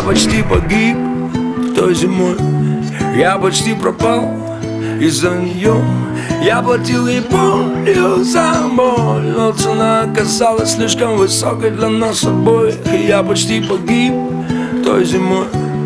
почти погиб той зимой. Я почти пропал из-за нее. Я платил ей болью за боль, но цена оказалась слишком высокой для нас обоих. И я почти погиб той зимой.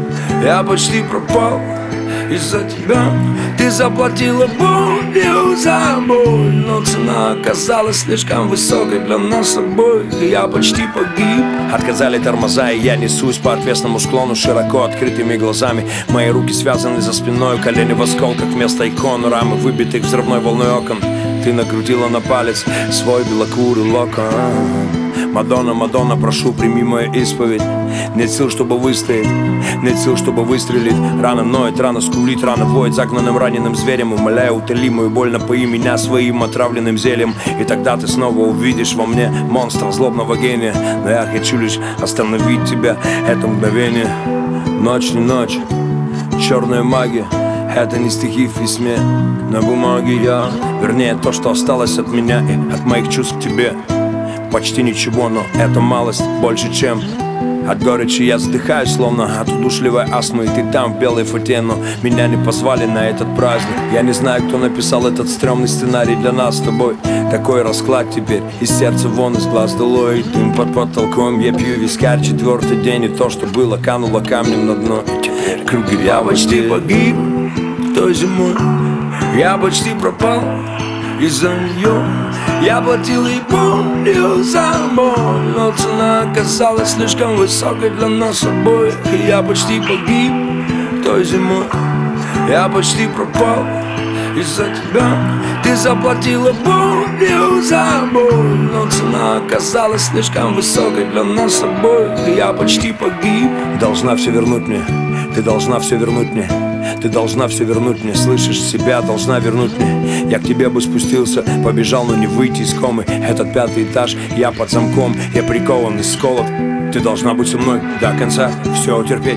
Я почти пропал из-за тебя. Ты заплатила болью за боль, но цена оказалась слишком высокой для нас обоих. И я почти погиб. Отказали тормоза, и я несусь по отвесному склону широко открытыми глазами. Мои руки связаны за спиной, колени в осколках вместо икон, рамы выбитых взрывной волной окон. Ты накрутила на палец свой белокурый локон. Мадонна, Мадонна, прошу, прими мою исповедь. Нет сил, чтобы выстоять, нет сил, чтобы выстрелить. Рана ноет, рана скулит, рана воет загнанным раненым зверем. Умоляю, утоли мою боль, напои меня своим отравленным зельем. И тогда ты снова увидишь во мне монстра злобного гения. Но я хочу лишь остановить тебя, это мгновение. Ночь не ночь, черная магия. Это не стихи в письме, на бумаге я. Вернее, то, что осталось от меня и от моих чувств к тебе. Почти ничего, но это малость больше, чем от горечи я задыхаюсь, словно от удушливой астмы. И ты там в белой фате, но меня не позвали на этот праздник. Я не знаю, кто написал этот стрёмный сценарий для нас с тобой. Такой расклад теперь, из сердца вон, из глаз долой. И дым под потолком, я пью вискарь четвертый день. И то, что было, кануло камнем на дно. И теперь круги. Я почти погиб той зимой. Я почти пропал из-за нее. Я платил ей болью за боль, но цена оказалась слишком высокой для нас обоих. И я почти погиб той зимой. Я почти пропал из-за тебя. Ты заплатила болью за боль, но цена оказалась слишком высокой для нас обоих. И я почти погиб. Должна все вернуть мне, ты должна все вернуть мне. Ты должна все вернуть мне, слышишь, себя должна вернуть мне. Я к тебе бы спустился, побежал, но не выйти из комы. Этот 5-й этаж, я под замком, я прикован и сколот. Ты должна быть со мной до конца, все утерпеть.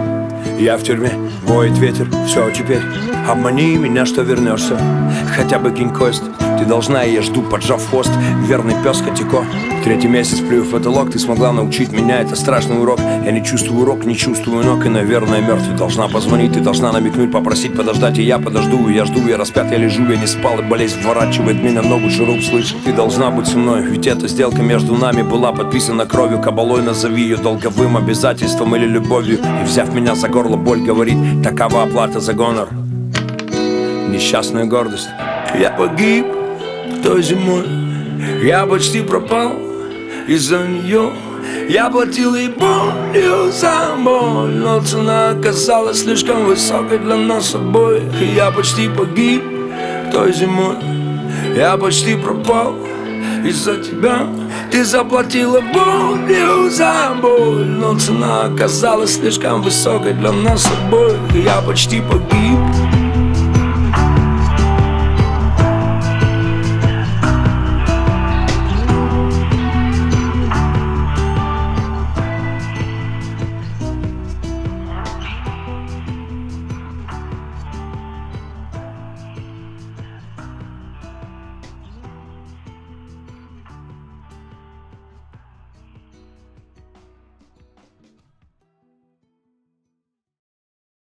Я в тюрьме, воет ветер, все теперь. Обмани меня, что вернешься, хотя бы кинь кость. Ты должна, и я жду, поджав хвост, верный пес Хатико. 3-й месяц плюю в потолок, ты смогла научить меня, это страшный урок. Я не чувствую урок, не чувствую ног, и, наверное, мертв. Ты должна позвонить, ты должна намекнуть, попросить подождать. И я подожду, и я жду, я распят, я лежу, я не спал, и болезнь вворачивает меня ногу, шуруп, слышишь. Ты должна быть со мной, ведь эта сделка между нами была подписана кровью. Кабалой назови ее долговым обязательством или любовью. И взяв меня за горло, боль говорит, такова оплата за гонор. Несчастная гордость. Я погиб той зимой. Я почти пропал из-за нее. Я платил ей болью за боль, но цена оказалась слишком высокой для нас обоих. И я почти погиб той зимой. Я почти пропал из-за тебя. Ты заплатила болью за боль, но цена оказалась слишком высокой для нас обоих. И я почти погиб.